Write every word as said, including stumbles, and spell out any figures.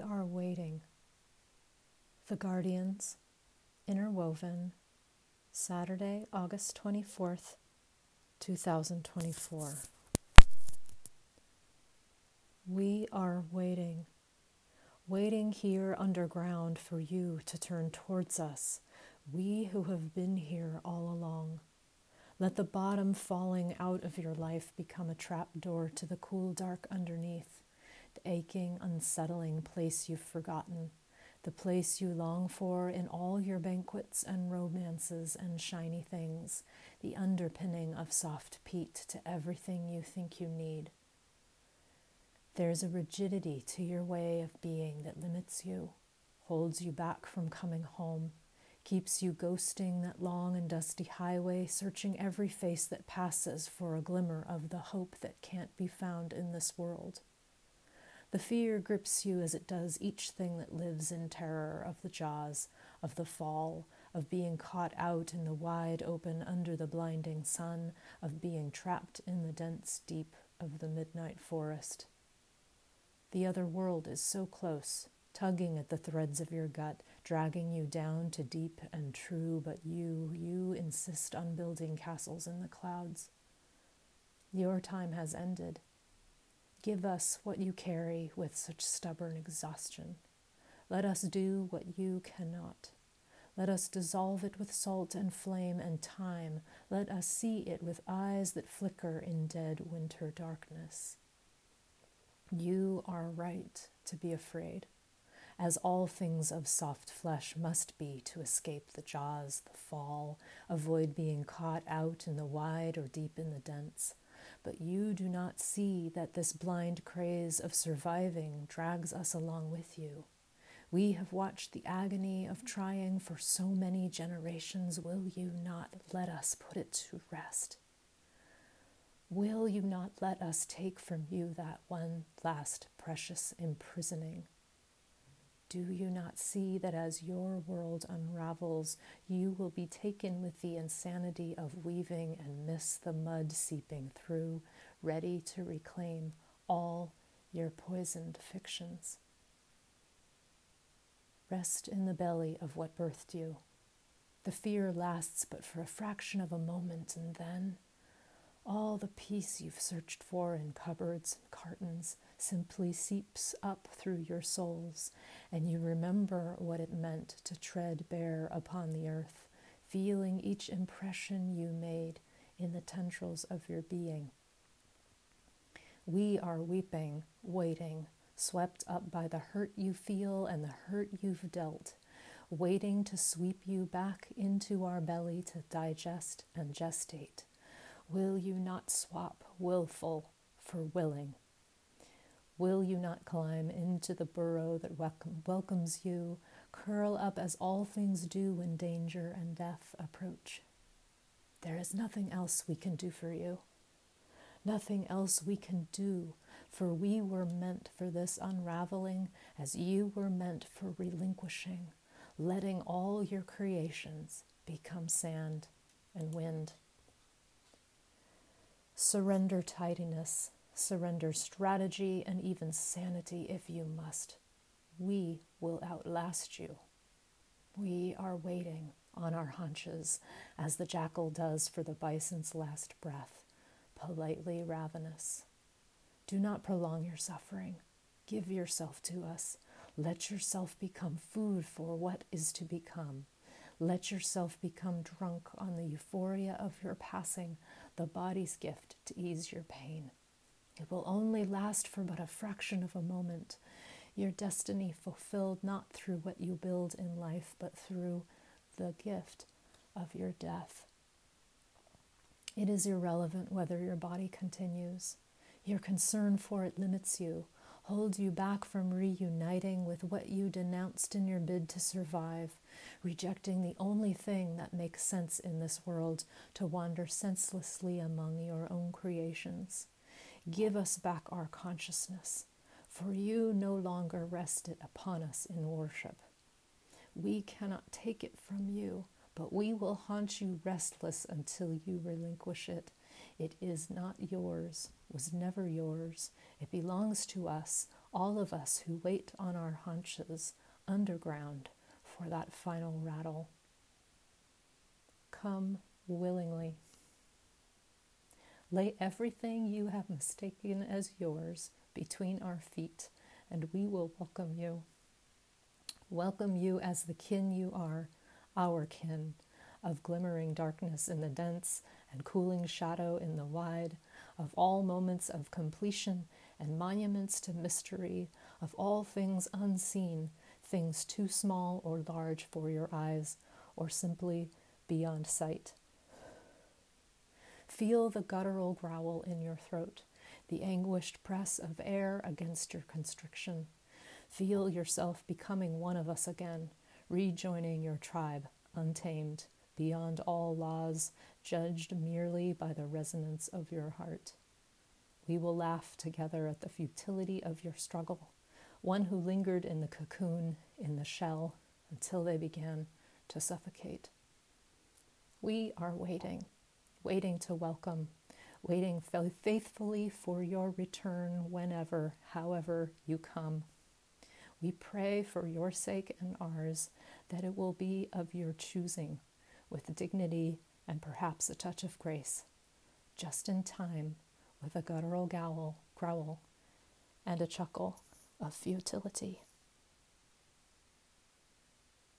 We are waiting. The Guardians, Interwoven, Saturday, August twenty-fourth, two thousand twenty-four. We are waiting, waiting here underground for you to turn towards us, we who have been here all along. Let the bottom falling out of your life become a trap door to the cool dark underneath, the aching, unsettling place you've forgotten, the place you long for in all your banquets and romances and shiny things, the underpinning of soft peat to everything you think you need. There's a rigidity to your way of being that limits you, holds you back from coming home, keeps you ghosting that long and dusty highway, searching every face that passes for a glimmer of the hope that can't be found in this world. The fear grips you as it does each thing that lives in terror of the jaws, of the fall, of being caught out in the wide open under the blinding sun, of being trapped in the dense deep of the midnight forest. The other world is so close, tugging at the threads of your gut, dragging you down to deep and true, but you, you insist on building castles in the clouds. Your time has ended. Give us what you carry with such stubborn exhaustion. Let us do what you cannot. Let us dissolve it with salt and flame and time. Let us see it with eyes that flicker in dead winter darkness. You are right to be afraid, as all things of soft flesh must be to escape the jaws, the fall, avoid being caught out in the wide or deep in the dense. But you do not see that this blind craze of surviving drags us along with you. We have watched the agony of trying for so many generations. Will you not let us put it to rest? Will you not let us take from you that one last precious imprisoning? Do you not see that as your world unravels, you will be taken with the insanity of weaving and miss the mud seeping through, ready to reclaim all your poisoned fictions? Rest in the belly of what birthed you. The fear lasts but for a fraction of a moment, and then all the peace you've searched for in cupboards and cartons simply seeps up through your souls, and you remember what it meant to tread bare upon the earth, feeling each impression you made in the tendrils of your being. We are weeping, waiting, swept up by the hurt you feel and the hurt you've dealt, waiting to sweep you back into our belly to digest and gestate. Will you not swap willful for willing? Will you not climb into the burrow that welcome, welcomes you, curl up as all things do when danger and death approach? There is nothing else we can do for you. Nothing else we can do, for we were meant for this unraveling as you were meant for relinquishing, letting all your creations become sand and wind. Surrender tidiness, surrender strategy, and even sanity if you must. We will outlast you. We are waiting on our haunches, as the jackal does for the bison's last breath, politely ravenous. Do not prolong your suffering. Give yourself to us. Let yourself become food for what is to become. Let yourself become drunk on the euphoria of your passing, the body's gift to ease your pain. It will only last for but a fraction of a moment, your destiny fulfilled not through what you build in life, but through the gift of your death. It is irrelevant whether your body continues. Your concern for it limits you, holds you back from reuniting with what you denounced in your bid to survive, rejecting the only thing that makes sense in this world, to wander senselessly among your own creations. Give us back our consciousness, for you no longer rest it upon us in worship. We cannot take it from you, but we will haunt you restless until you relinquish it. It is not yours, was never yours. It belongs to us, all of us who wait on our haunches underground for that final rattle. Come willingly. Lay everything you have mistaken as yours between our feet, and we will welcome you. Welcome you as the kin you are, our kin, of glimmering darkness in the dense and cooling shadow in the wide, of all moments of completion and monuments to mystery, of all things unseen, things too small or large for your eyes, or simply beyond sight. Feel the guttural growl in your throat, the anguished press of air against your constriction. Feel yourself becoming one of us again, rejoining your tribe, untamed, beyond all laws, judged merely by the resonance of your heart. We will laugh together at the futility of your struggle, one who lingered in the cocoon, in the shell, until they began to suffocate. We are waiting. Waiting to welcome, waiting faithfully for your return whenever, however you come. We pray for your sake and ours that it will be of your choosing, with dignity and perhaps a touch of grace, just in time, with a guttural growl, growl and a chuckle of futility.